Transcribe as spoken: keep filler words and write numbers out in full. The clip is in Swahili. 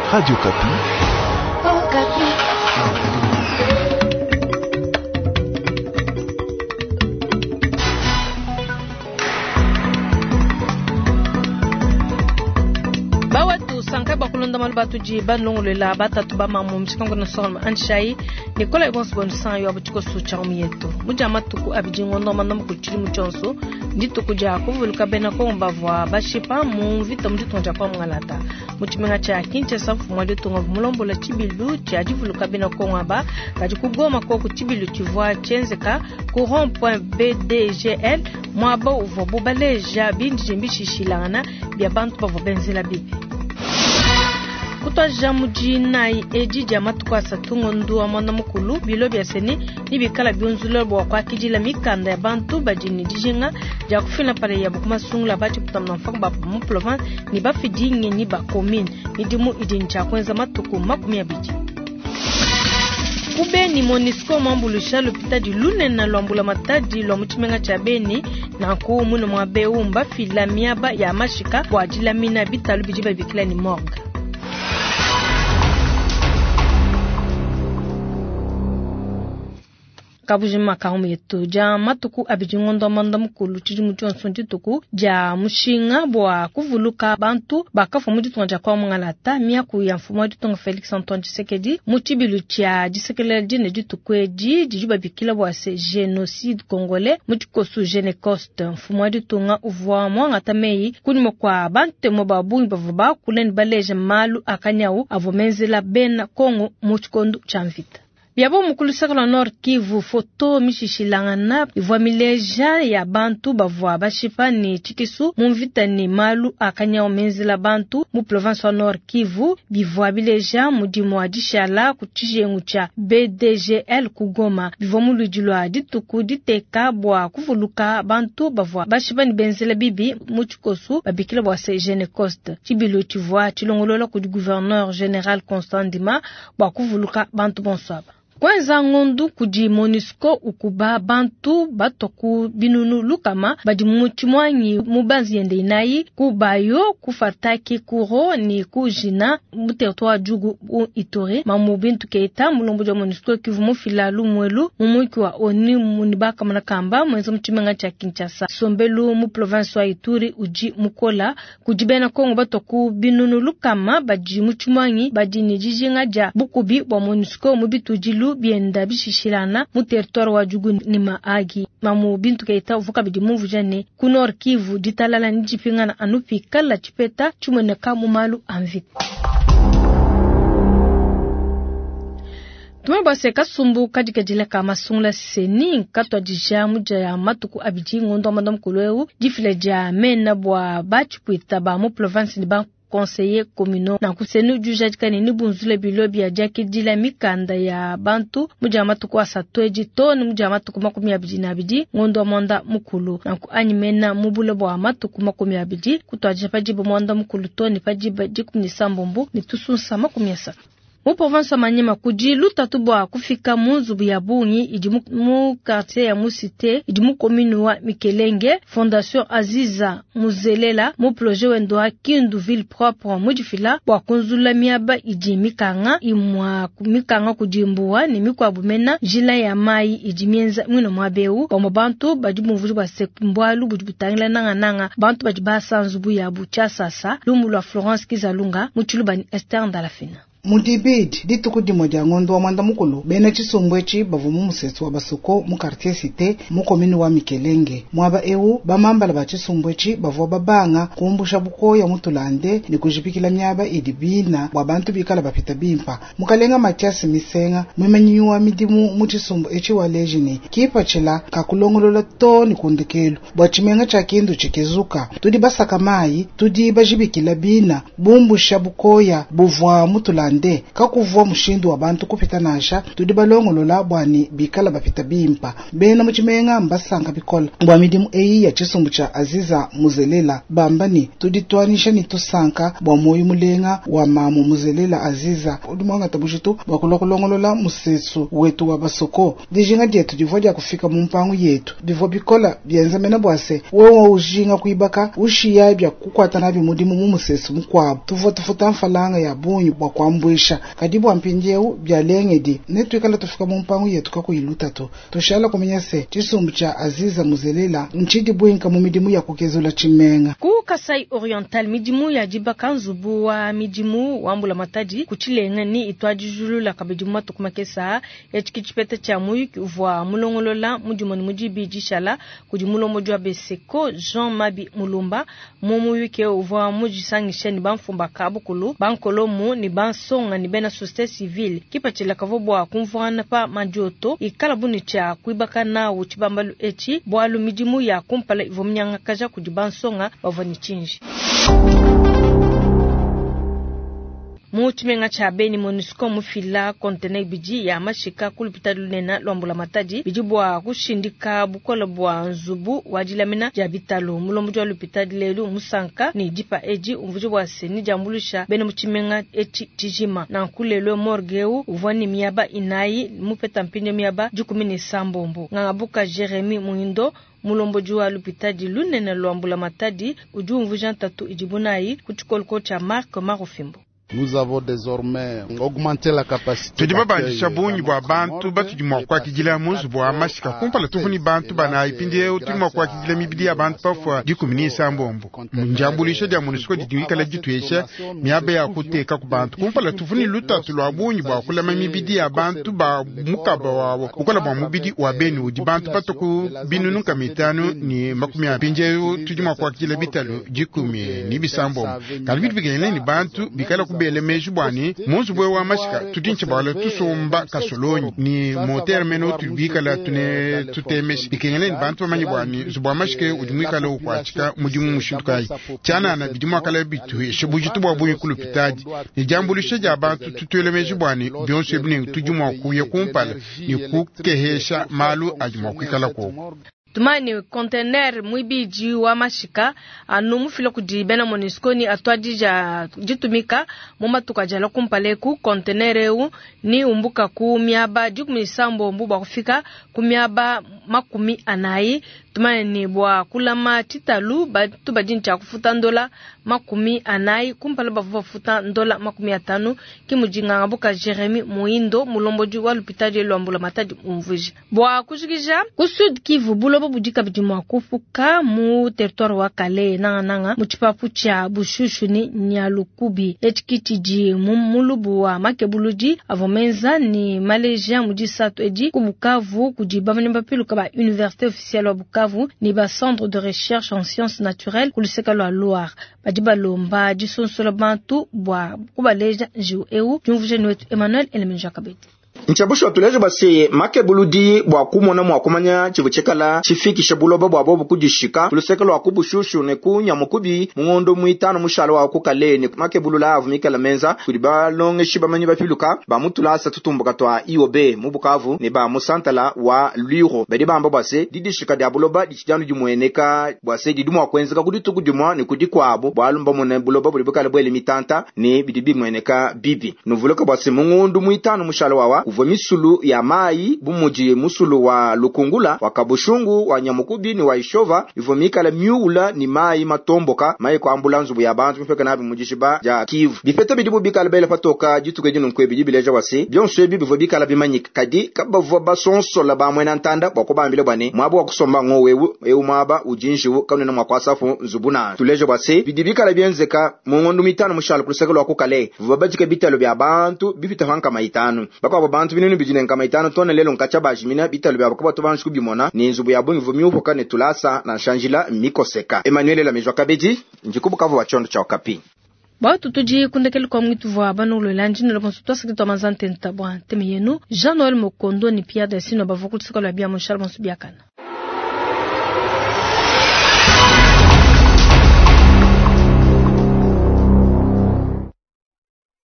Radio Kapi. Oh, Kapi. Sankaba kulonda malbatu ji banlong le la bata tuba mamu msikango na sorma anshai Nicola ibons bon san yo abutiko su chamieto mujama tuku abijingo no manam ku chiri muchonso ndito kuja kuvuluka bena ko mbavwa bashipa mu vita mjito nja kwa ngalata muchimenga cha kinche safu mwade tunga mulombo la chibilu cha jivuluka bena ko ngaba kaji kugoma ko ku chibilu chivwa chenzeka ku rond-point B D G L mwaba uvobo baleja bindi mbishishilana bya bantu bavo benzela bibi Kutwa jamuji nai eji jamatu kwa satungo ndu wa mwana mkulu bilo biaseni nibikala bionzulo bwa kwa kijila mikanda ya bantu bajini dijinga ja kufina pale ya bukuma sungula bachi kutamna mfangu bapu mu Provence ni bafidi nye ni ba commune nidimu idincha kwenza matuku makumi ya biji Kube ni Monisco mambulusha lupita di lune na luambula matadi lwa mchimenga cha beni na kuu mune mwabe umba fila miaba ya mashika wajila mina bita lubijiba bikila ni morga Kabujima kaumu yetu ja matuku abijingondo manda mukulu chijimutu nsonti tuku ja mushinga bwa kuvuluka bantu bakafu muditu nja kwa mngalata miaku ya mfumo ditu Felix Antoine Tshisekedi muchibilu cha Tshisekedi jine ditu kweji jijuba bikila bwa se génocide congolais mutikosu Genecoste mfumo ditu nga uvwa mwanga tamei kunimo kwa bante mobabu bavuba kuleni baleje malu akanyau avomenzela bena Kongo mutikondo chamvita Biabo mukulusa la Nord Kivu foto mishishilangana ivwa mileja ya bantu bavwa bashipa ni chikisu mumvita ni malu akanya omenzela bantu mu province wa Nord Kivu bivwa bileja mudimu adishala kuchijengu cha B D G L kugoma bivwa mulujilwa dituku diteka bwa kuvuluka bantu bavwa bashipa ni benzela bibi muchikosu babikila bwa se Genecoste chibilo chivwa chilongolola ku gouverneur général Constant Ndima bwa kuvuluka bantu bonsaba Kwanza ngondu kuji Monisco ukuba bantu batoku binunu lukama badi muchimwanyi mubanzi yende inayi kubayo kufataki kuro ni kujina mutertoa jugu u itore mamu bintu keita mulombo ja Monisco Kivu mufilalu mwelu mumuiki wa oni munibaka manakamba mwenzo mchimenga cha Kinshasa sombelu mu province wa Ituri uji mukola kujibena Kongo batoku binunu lukama badi muchimwanyi badi nijijinga ja bukubi wa Monisco mubitu jilu bienda bishishirana mu territoire wa jugu ni maagi mamu bintu keita uvuka bidi muvu jane kunor Kivu ditalala njipingana anupi kala chipeta chumene kamu malu anvita Tumeba seka sumbu kadika jile kama sungla seni katwa jisha muja ya matuku abiji ngondo madam kulweu jifile ja mena bwa bachi puita ba mu province ni ba conseiller communaux na kusenu jujajikani ni bunzule bilobi ya jaki dila mikanda ya bantu mujamatu kwa satweji to ni mujamatu kuma kumi abiji na abiji ngondo monda mukulu na ku anyimena mubulo bwa matu kuma kumi abiji kutwaje pajibu monda mukulu to ni pajibu jiku ni sambombu ni tusunsa makumi asatu Mu province manyema kuji luta tubwa kufika munzubu ya bungi idimu mu quartier ya musite idimu commune wa Mikelenge Fondation Aziza Muzelela mu projet wendo Kindu ville propre mujifila bwa kunzula miaba idimikanga imwa kumikanga kujimbuwa ni mikwa bumena jila ya mai idimienza mwino mwabeu kwa mbantu bajibu mvuju bwa sekumbwalu bujibutangila nanga nanga bantu bajibasa nzubu ya bucha sasa lumu la Florence Kizalunga muchulubani Esther Ndalafina Mudibid dituku dimoja ngondo wa mwanda mukulu bena chisumbwechi bavumu musetsu wa basuko mu quartier cité mu commune wa Mikelenge mwaba ewu bamambala ba chisumbwechi bavwa babanga kumbusha bukoya mutulande ni kujipikila myaba idibina wa bantu bikala bapita bimpa mukalenga Matias Misenga mwimanyiwa midimu mu chisumbu echi wa lejini kipa chila kakulongolola to ni kundikelu bwa chimenga cha kindu chikizuka tudi basaka mai tudi bajibikila bina bumbusha bukoya buvwa mutulande bande kakuvua mushindu wa bantu kupita nasha tudi balongolola bwani bikala bapita bimpa bena muchimenga mbasanga bikola bwa midimu eyi ya chisumbu cha Aziza Muzelela bambani tudi twanisha ni tusanka bwa moyo mulenga wa mamu Muzelela Aziza udumanga tabujitu bakulokolongolola musesu wetu wa basoko dijinga dietu divoja kufika mumpangu yetu divo bikola byenza mena bwase wewe ujinga kuibaka ushiya bya kukwatana bimudimu mu musesu mukwabo tuvo tufuta mfalanga ya bunyu bwa kwambwisha kadibu ampinjeu bya lengedi netwikala tufika mumpangu yetu kakuiluta to toshala kumenyase chisumbu cha Aziza Muzelela nchidi bwinka mu midimu ya kukezula chimenga ku Kasai Oriental midimu ya jibaka nzubu wa midimu wambula matadi kuchilenga ni itwaji julu la kabidimu matukumakesa ya chikichipete cha muyu kivwa mulongolola mujumoni mujibi jishala kujimulo mojwa beseko Jean Mabi Mulumba mumu ke uvwa mujisangisha ni banfumba kabukulu bankolo mu ni bansonga ni bena société civile kipachela kavobwa kumvana pa majoto ikalabuni cha kuibaka na uchibambalu echi bwalu midimu ya kumpala ivomnyanga kaja kujibansonga bavani chinji Muchimenga cha beni MONUSCO mufila kontena biji ya mashika kulipita lunena lwambula matadi bijibwa kushindika bukola bwa nzubu wajilamina jabitalo mulomujwa lupita dilelu musanka ni dipa eji umvujibwa seni jambulusha beni muchimenga echi tijima na kulelo morgeu uvani miaba inayi mupeta mpinyo miaba jukumini sambombo ngabuka Jeremy Muindo mulombojuwa lupita dilunena lwambula matadi ujumvu jantatu ijibunayi kuchikolko cha Mark Marofimbo. Nous avons désormais augmenté la capacité. Tudibabandisha bunyi bwa bantu batujimwa kwa kijila munzu bwa mashika kumpala tufuni bantu bana ipindie utumwa kwa kijila mibidi ya bantu pafwa dikumini sambombo. Njambulisha dia MONUSCO didiwika la jituesha miabe ya kuteka ku bantu kumpala tufuni luta tulwa bunyi bwa kulama mibidi ya bantu ba mukaba wawo ukola bwa mubidi wa beni udi bantu patoku binu nunka mitano ni makumi ya pinje tujimwa kwa kijila bitalo jikumi ni bisambombo. Kalibidi bigene ni bantu bikala bele mejubani munzu bwe wa mashika tutinche bala tusomba kasolonyi ni moter meno tubika la tune tutemesh ikengene bantu bamanyi bwani zubwa mashike ujumwika la ukwachika mudimu mushindukai cyana na bidimu akala bitu shibujitu bwa bunyi kulupitaji ni jambo lisheja abantu tutwele mejubani byonse bine tujumwa kuye kumpala ni kukehesha malu ajumwa kwikala ko Tumani container mwibiji wa mashika anu mufilo kujibena MONUSCO ni atwadija jitumika muma tukajala kumpaleku container eu ni umbuka ku miaba jukumi sambo mbuba kufika kumiaba makumi anayi tumani ni bwa kulama titalu batu bajincha kufuta ndola makumi anayi kumpala bavuva futa ndola makumi atanu kimujinga ngabuka Jeremy Muindo mulomboju wa lupitaji lwambula matadi umvuji bwa kujigija kusud Kivu bulo bujika bijimwa kufuka mu territoire wa Kale nanga nanga muchipapu cha bushushu ni Nyalukubi echikitiji mumulubu wa makebuluji avomenza ni Malaysia mujisatu eji kubukavu kujibavani bapilu kaba université officielle wa Bukavu ni ba centre de recherche en sciences naturelles kuliseka lwa Loire bajiba lomba jisonsola bantu bwa kubaleja njiu eu jumvujeni wetu Emmanuel Elemenja Kabeti Nchabusho tuleje basi makebuludi bwa kumona mwa kumanya chivuchekala chifikisha buloba bwa bobu kujishika tulisekala wa kubushushu ne kunya mukubi mungondo muitano mushalo wa kukaleni makebulula avumikala menza kuliba longe shiba manyi bafiluka ba mutulasa tutumbuka twa I O B mu Bukavu ne ba musantala wa Luro bedi bamba base didishika dia buloba dichijanu jumweneka bwase didumwa kwenzeka kudituku jumwa ne kudikwabo bwalumba mune buloba bulibukala bwele mitanta ne bidibi mweneka bibi nuvuloka base mungondo muitano mushalo wa uvo misulu ya mai bumuji musulu wa Lukungula wa Kabushungu wa Nyamukubi ni wa Ishova ivomika la miula ni mai matomboka mai kwa ambulanzu ya bantu mfeka nabi mujishiba ja Kivu bifete bidibu bikala bele patoka jituke jinu nkwe bidibi leja wasi byonse bibi vobika la bimanyika kadi kabavo basonso la ba mwena ntanda bakoba ambile bwane mwabo wakusomba ngowewu eu maba ujinjiwu kanuna mwakwasafu nzubuna tuleje wasi bidibika la byenzeka mungondu mitano mushalo kulisekelo wakukale vobajike bitalo bya bantu bifita hanka maitano bako bantu binini bijine nkama itano tone lelo nkacha bajimina bitalo bya bakoba tubanshu bimona ni nzubu ya bungi vumyu hoka ne tulasa na shanjila mikoseka Emmanuel la mejwa kabeji njikubuka vo wachondo cha okapi ba tutuji kundekele kwa mwitu vwa banulo lanjini lo konsultua sekito mazante ntabwa teme yenu Jean-Noël Mokondo ni Pierre Dessino bavokutu sekolo ya bia monshal monsubiakana